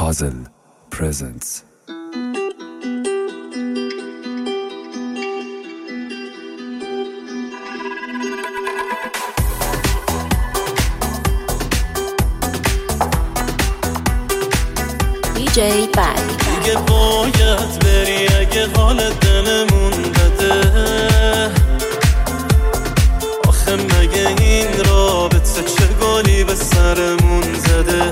Puzzle presents. DJ Bag. دیگه باید بری اگه حال دلمون بده. آخه مگه این رابطه چه گلی به سرمون زده.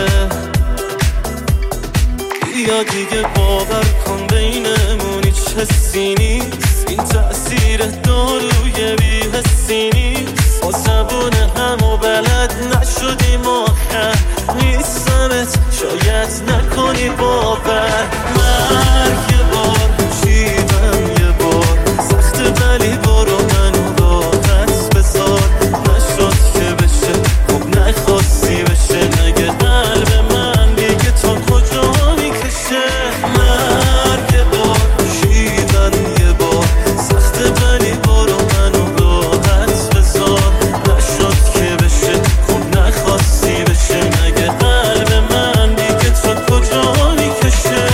یا دیگه باور کن بینمون هیچ حسی نیست. این تأثیر داروی بی حسی نیست. با زبون همو بلد نشدیم آخر نیستمت شاید نکنی باور. مرگ یه بار شیدم یه بار سخت ولی برو منو راحت بذار. نشد که بشه خب نخواستی بشه. مگه قلب من دیگه تا کجا میکشه. مرگ یه بار شیدم یه بار سخت ولی برو منو راحت بذار. نشد که بشه خب نخواستی بشه. مگه قلب من دیگه تا کجا میکشه.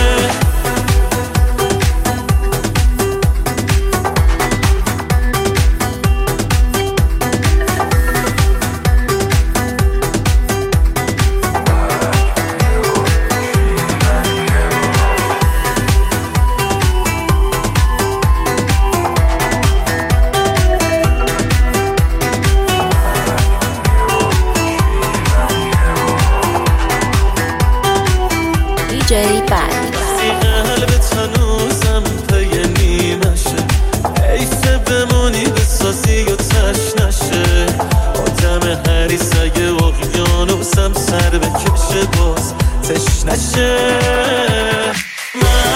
DJ Bag. سی قلبت هنوزم پی نیمشه. حیفه بمونی بسازی و تش نشه. آدم حریص اگه اقیانوسم سر بکشه باز تش نشه.